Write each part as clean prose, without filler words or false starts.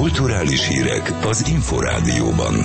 Kulturális hírek az Inforádióban.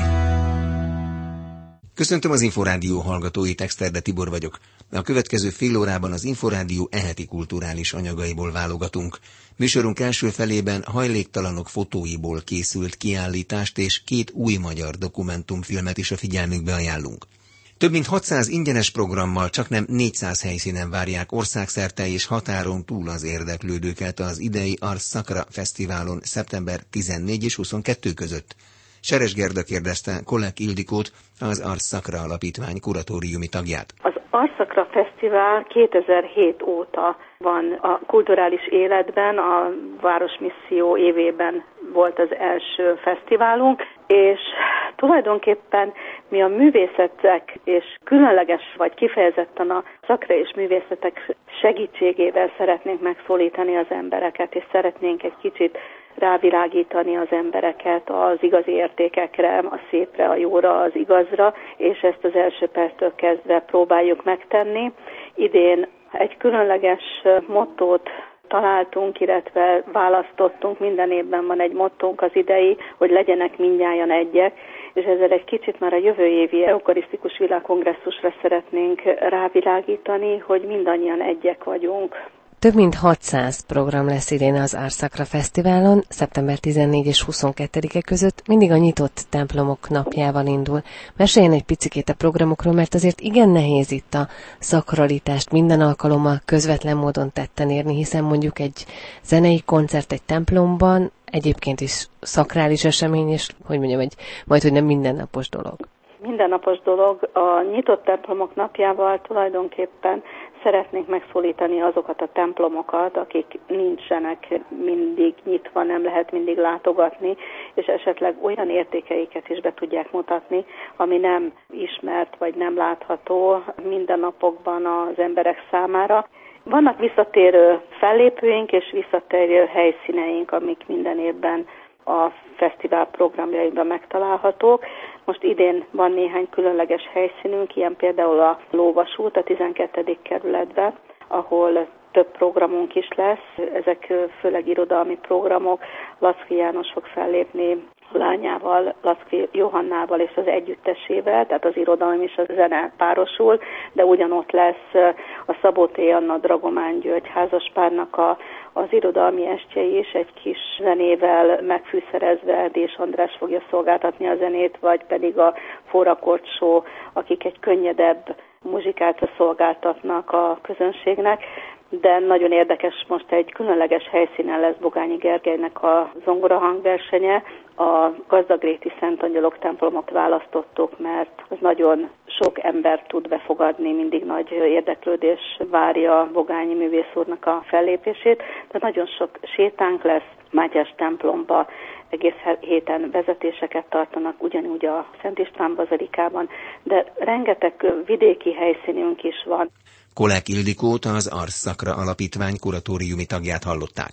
Köszöntöm az Inforádió hallgatóit, Exterde Tibor vagyok. A következő fél órában az Inforádió eheti kulturális anyagaiból válogatunk. Műsorunk első felében hajléktalanok fotóiból készült kiállítást és 2 új magyar dokumentumfilmet is a figyelmükbe ajánlunk. Több mint 600 ingyenes programmal csaknem 400 helyszínen várják országszerte és határon túl az érdeklődőket az idei Ars Sacra Fesztiválon szeptember 14 és 22 között. Seres Gerda kérdezte Kolek Ildikót, az Ars Sacra Alapítvány kuratóriumi tagját. Az Ars Sacra Fesztivál 2007 óta van a kulturális életben, a Városmisszió évében volt az első fesztiválunk, és tulajdonképpen mi a művészetek és különleges vagy kifejezetten a szakra és művészetek segítségével szeretnénk megszólítani az embereket, és szeretnénk egy kicsit rávilágítani az embereket az igazi értékekre, a szépre, a jóra, az igazra, és ezt az első perctől kezdve próbáljuk megtenni. Idén egy különleges mottót találtunk, illetve választottunk, minden évben van egy mottónk az idei, hogy legyenek mindnyájan egyek, és ezzel egy kicsit már a jövő évi eukarisztikus világkongresszusra szeretnénk rávilágítani, hogy mindannyian egyek vagyunk. Több mint 600 program lesz idén az Ars Sacra Fesztiválon, szeptember 14 és 22-e között, mindig a nyitott templomok napjával indul. Meséljen egy picikét a programokról, mert azért igen nehéz itt a szakralitást minden alkalommal közvetlen módon tetten érni, hiszen mondjuk egy zenei koncert egy templomban egyébként is szakrális esemény, és hogy nem mindennapos dolog. Mindennapos dolog. A nyitott templomok napjával tulajdonképpen szeretnénk megszólítani azokat a templomokat, akik nincsenek mindig nyitva, nem lehet mindig látogatni, és esetleg olyan értékeiket is be tudják mutatni, ami nem ismert vagy nem látható mindennapokban az emberek számára. Vannak visszatérő fellépőink és visszatérő helyszíneink, amik minden évben a fesztivál programjaiban megtalálhatók. Most idén van néhány különleges helyszínünk, ilyen például a Lóvasút a 12. kerületben, ahol több programunk is lesz. Ezek főleg irodalmi programok. Laczky János fog fellépni lányával, Laczky Johannával és az együttesével, tehát az irodalom és a zene párosul, de ugyanott lesz a Szabó T. Anna Dragomán György házaspárnak az irodalmi estje is, egy kis zenével megfűszerezve Dés András fogja szolgáltatni a zenét, vagy pedig a Fórakordsó, akik egy könnyedebb muzsikát szolgáltatnak a közönségnek. De nagyon érdekes, most egy különleges helyszínen lesz Bogányi Gergelynek a zongorahangversenye. A Gazdagréti Szent Angyalok templomot választottuk, mert az nagyon sok ember tud befogadni, mindig nagy érdeklődés várja Bogányi művész úrnak a fellépését. Tehát nagyon sok sétánk lesz Mátyás templomba, egész héten vezetéseket tartanak, ugyanúgy a Szent István bazilikában, de rengeteg vidéki helyszínünk is van. Kolek Ildikót, az Ars Sacra Alapítvány kuratóriumi tagját hallották.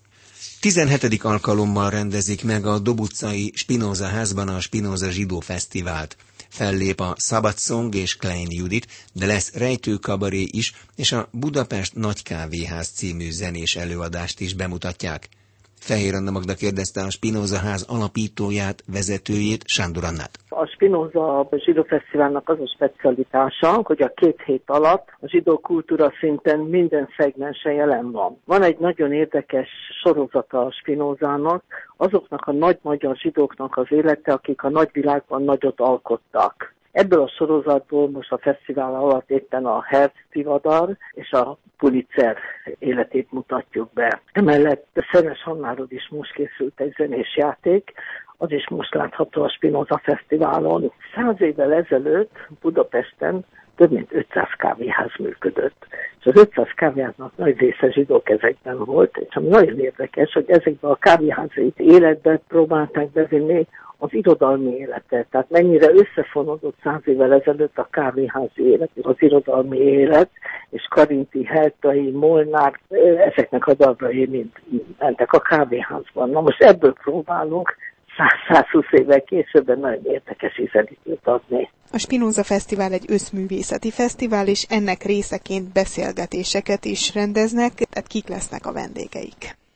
17. alkalommal rendezik meg a Dob utcai Spinoza házban a Spinoza Zsidó Fesztivált. Fellép a Szabad Song és Klein Judit, de lesz rejtőkabaré is, és a Budapest Nagy Kávéház című zenés előadást is bemutatják. Fehér Anna Magda kérdezte a Spinoza ház alapítóját, vezetőjét, Sándor Annát. A Spinoza Zsidó Fesztiválnak az a specialitása, hogy a 2 hét alatt a zsidó kultúra szinten minden szegmensen jelen van. Van egy nagyon érdekes sorozata a Spinozának, azoknak a nagy magyar zsidóknak az élete, akik a nagyvilágban nagyot alkottak. Ebből a sorozatból most a fesztivál alatt éppen a Herz Tivadar és a Pulitzer életét mutatjuk be. Emellett Szeres Hannáról is most készült egy zenés játék, az is most látható a Spinoza Fesztiválon. 100 évvel ezelőtt Budapesten több mint 500 kávéház működött. És az 500 kávéháznak nagy része zsidó kezekben volt, és ami nagyon érdekes, hogy ezekben a kávéházi életben próbálták bevinni az irodalmi életet. Tehát mennyire összefonódott 100 évvel ezelőtt a kávéházi élet, az irodalmi élet, és Karinti, Heltai, Molnár, ezeknek a darabjai mind mentek a kávéházban. Na most ebből próbálunk 100-120 évvel később nagyon érdekes ízelítőt adni. A Spinoza Fesztivál egy összművészeti fesztivál, és ennek részeként beszélgetéseket is rendeznek, tehát kik lesznek a vendégeik?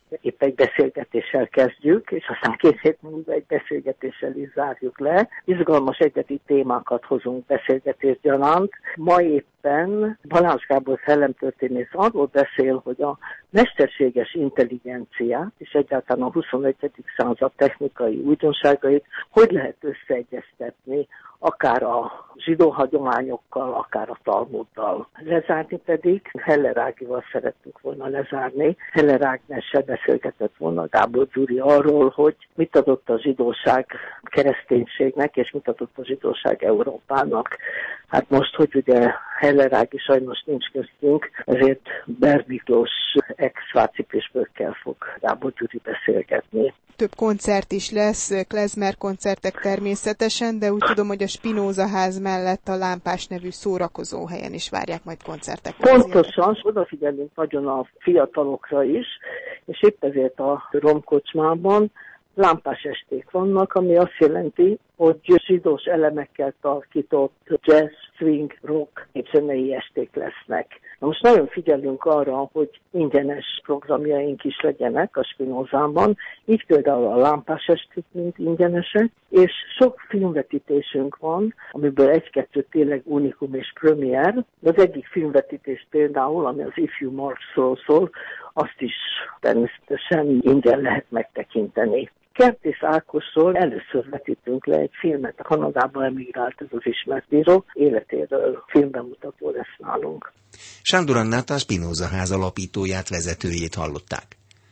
épp egy beszélgetéssel kezdjük, és aztán 2 hét múlva egy beszélgetéssel is zárjuk le. Izgalmas egyedi témákat hozunk beszélgetés gyanánt. Ma éppen Balázs Gábor szellemtörténész arról beszél, hogy a mesterséges intelligenciát és egyáltalán a 21. század technikai újdonságait hogy lehet összeegyeztetni, akár a zsidó hagyományokkal, akár a Talmuddal. Lezárni pedig Heller Ágival szerettük volna lezárni. Heller Ágnessel beszélgetett volna Gábor Gyuri arról, hogy mit adott a zsidóság kereszténységnek, és mit adott a zsidóság Európának. Hát most, hogy ugye Heller Ági sajnos nincs köztünk, ezért Bernd Miklós ex-Sváci-Püspökkel fog Gábor Gyuri beszélgetni. Több koncert is lesz, klezmer koncertek természetesen, de úgy tudom, hogy a Spinoza ház mellett a Lámpás nevű szórakozóhelyen is várják majd koncertek. Pontosan, odafigyelünk nagyon a fiatalokra is, és épp ezért a romkocsmában lámpás esték vannak, ami azt jelenti, hogy zsidós elemekkel tarkított jazz, swing, rock népzenei esték lesznek. Na most nagyon figyelünk arra, hogy ingyenes programjaink is legyenek a Spinozában, így például a lámpás esték mind ingyenesek, és sok filmvetítésünk van, amiből 1-2 tényleg unikum és premier. Az egyik filmvetítés például, ami az Ifjú Marxról szól, azt is természetesen ingyen lehet megtekinteni. Kertész Ákosról először vetítünk le egy filmet, a Kanadába emigrált ez az ismert író, életéről filmbemutató lesz nálunk. Sándor Annát, a Spinoza ház alapítóját, vezetőjét hallották.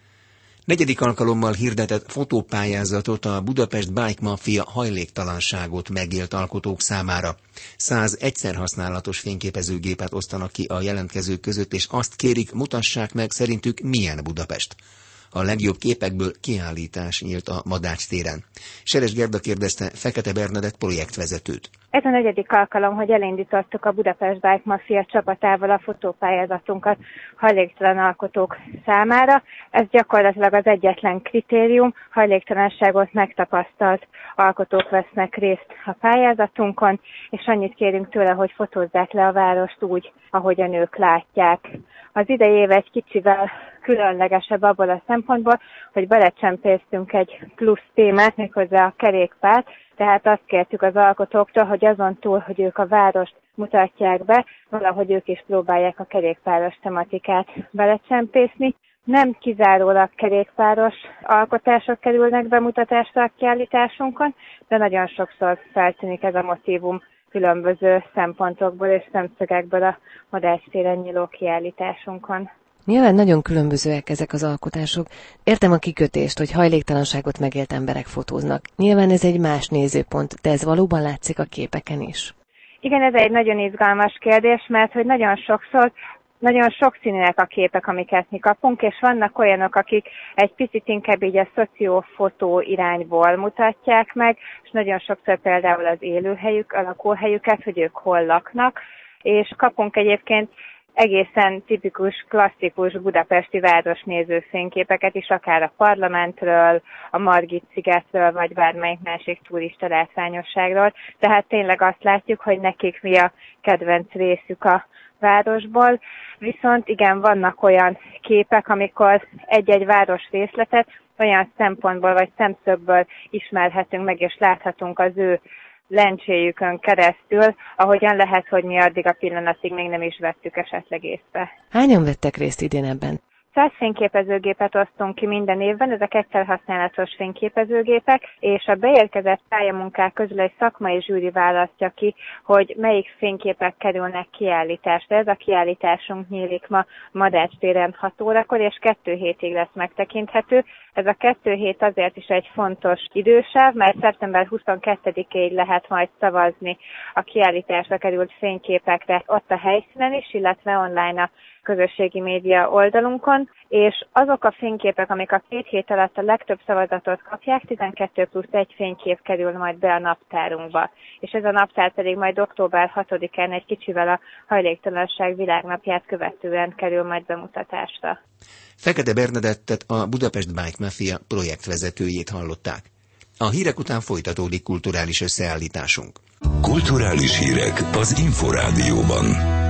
4. alkalommal hirdetett fotópályázatot a Budapest Bike Mafia hajléktalanságot megélt alkotók számára. 100 egyszerhasználatos fényképezőgépet osztanak ki a jelentkezők között, és azt kérik, mutassák meg szerintük milyen Budapest. A legjobb képekből kiállítás nyílt a Madács téren. Seres Gerda kérdezte Fekete Bernadett projektvezetőt. Ez a 4. alkalom, hogy elindítottuk a Budapest Bike Mafia csapatával a fotópályázatunkat hajléktalan alkotók számára. Ez gyakorlatilag az egyetlen kritérium, hajléktalanságot megtapasztalt alkotók vesznek részt a pályázatunkon, és annyit kérünk tőle, hogy fotózzák le a várost úgy, ahogyan ők látják. Az idei év egy kicsivel különlegesebb abból a szempontból, hogy belecsempésztünk egy plusz témát, méghozzá a kerékpárt, tehát azt kértük az alkotóktól, hogy azon túl, hogy ők a várost mutatják be, valahogy ők is próbálják a kerékpáros tematikát belecsempészni. Nem kizárólag kerékpáros alkotások kerülnek bemutatásra a kiállításunkon, de nagyon sokszor feltűnik ez a motívum különböző szempontokból és szemszögekből a Madács téren nyíló kiállításunkon. Nyilván nagyon különbözőek ezek az alkotások. Értem a kikötést, hogy hajléktalanságot megélt emberek fotóznak. Nyilván ez egy más nézőpont, de ez valóban látszik a képeken is. Igen, ez egy nagyon izgalmas kérdés, mert hogy nagyon sokszor nagyon sokszínűek a képek, amiket mi kapunk, és vannak olyanok, akik egy picit inkább így a szociófotó irányból mutatják meg, és nagyon sokszor például az élőhelyük, a lakóhelyüket, hogy ők hol laknak, és kapunk egyébként egészen tipikus, klasszikus budapesti városnéző fényképeket is, akár a Parlamentről, a Margit-szigetről, vagy bármelyik másik turista látványosságról. Tehát tényleg azt látjuk, hogy nekik mi a kedvenc részük a városból. Viszont igen, vannak olyan képek, amikor egy-egy város részletet olyan szempontból vagy szemszögből ismerhetünk meg, és láthatunk az ő lencséjükön keresztül, ahogyan lehet, hogy mi addig a pillanatig még nem is vettük esetleg észre. Hányan vettek részt idén ebben? 100 fényképezőgépet osztunk ki minden évben, ezek egyszerhasználatos fényképezőgépek, és a beérkezett pályamunkák közül egy szakmai zsűri választja ki, hogy melyik fényképek kerülnek kiállításra. Ez a kiállításunk nyílik ma Madács téren 6 órakor, és 2 hétig lesz megtekinthető. Ez a 2 hét azért is egy fontos idősáv, mert szeptember 22-ig lehet majd szavazni a kiállításra került fényképekre ott a helyszínen is, illetve online a közösségi média oldalunkon, és azok a fényképek, amik a 2 hét alatt a legtöbb szavazatot kapják, 12+1 fénykép kerül majd be a naptárunkba. És ez a naptár pedig majd október 6-án egy kicsivel a hajléktalanság világnapját követően kerül majd bemutatásra. Fekete Bernadettet, a Budapest Bike Mafia projektvezetőjét hallották. A hírek után folytatódik kulturális összeállításunk. Kulturális hírek az Inforádióban.